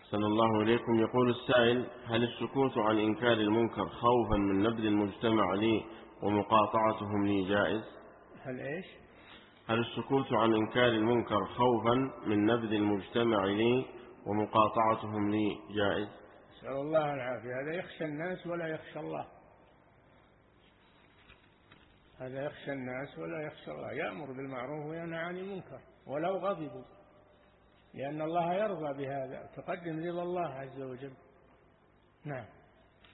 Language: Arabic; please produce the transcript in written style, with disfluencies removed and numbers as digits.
أحسن الله إليكم. يقول السائل: هل السكوت عن إنكار المنكر خوفا من نبذ المجتمع لي ومقاطعتهم لي جائز؟ هل السكوت عن إنكار المنكر خوفا من نبذ المجتمع لي ومقاطعتهم لي جائز؟ نسأل الله العافية. هذا يخشى الناس ولا يخشى الله. هذا يخشى الناس ولا يخشى الله، يأمر بالمعروف وينهى عن المنكر ولو غضبوا، لأن الله يرضى بهذا، تقدم رضا الله عز وجل. نعم.